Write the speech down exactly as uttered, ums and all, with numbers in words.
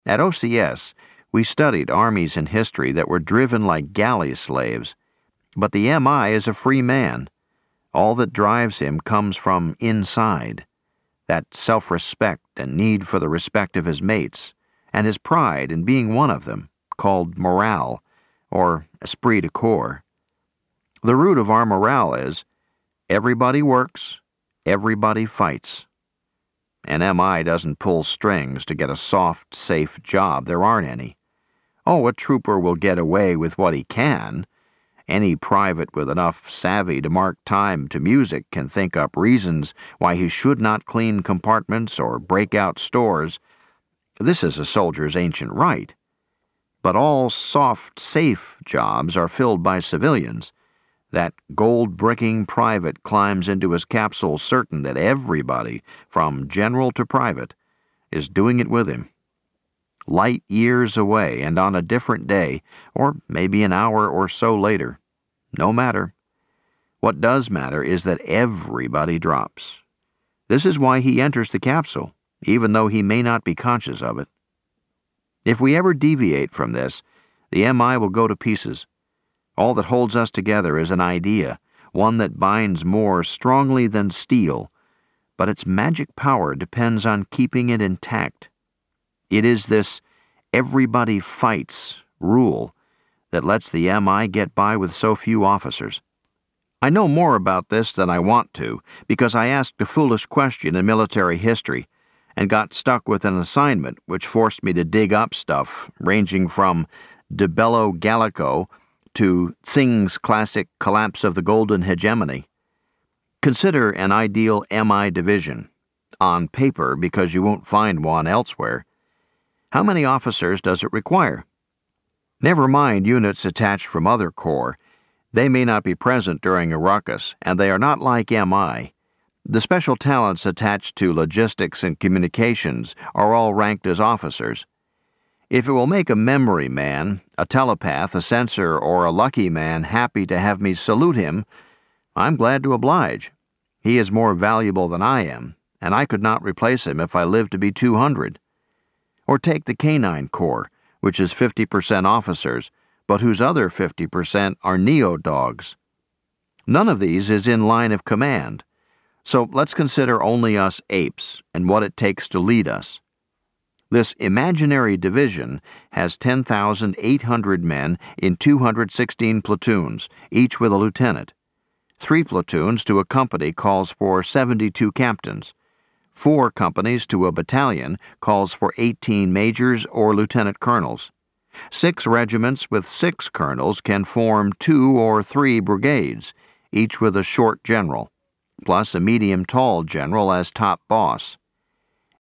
At O C S, we studied armies in history that were driven like galley slaves, but the M I is a free man. All that drives him comes from inside, that self-respect and need for the respect of his mates, and his pride in being one of them, called morale, or esprit de corps. The root of our morale is, everybody works, everybody fights. An M I doesn't pull strings to get a soft, safe job. There aren't any. Oh, a trooper will get away with what he can. Any private with enough savvy to mark time to music can think up reasons why he should not clean compartments or break out stores. This is a soldier's ancient right. But all soft, safe jobs are filled by civilians. That gold-bricking private climbs into his capsule certain that everybody, from general to private, is doing it with him. Light years away and on a different day, or maybe an hour or so later. No matter. What does matter is that everybody drops. This is why he enters the capsule, even though he may not be conscious of it. If we ever deviate from this, the M I will go to pieces. All that holds us together is an idea, one that binds more strongly than steel, but its magic power depends on keeping it intact. It is this everybody fights rule that lets the M I get by with so few officers. I know more about this than I want to because I asked a foolish question in military history and got stuck with an assignment which forced me to dig up stuff ranging from De Bello Gallico to Tsing's classic Collapse of the Golden Hegemony. Consider an ideal M I division, on paper because you won't find one elsewhere. How many officers does it require? Never mind units attached from other corps. They may not be present during a ruckus, and they are not like M I. The special talents attached to logistics and communications are all ranked as officers. If it will make a memory man, a telepath, a censor, or a lucky man happy to have me salute him, I'm glad to oblige. He is more valuable than I am, and I could not replace him if I lived to be two hundred. Or take the Canine Corps, which is fifty percent officers, but whose other fifty percent are neo-dogs. None of these is in line of command, so let's consider only us apes and what it takes to lead us. This imaginary division has ten thousand eight hundred men in two hundred sixteen platoons, each with a lieutenant. Three platoons to a company calls for seventy-two captains. Four companies to a battalion calls for eighteen majors or lieutenant colonels. Six regiments with six colonels can form two or three brigades, each with a short general, plus a medium-tall general as top boss.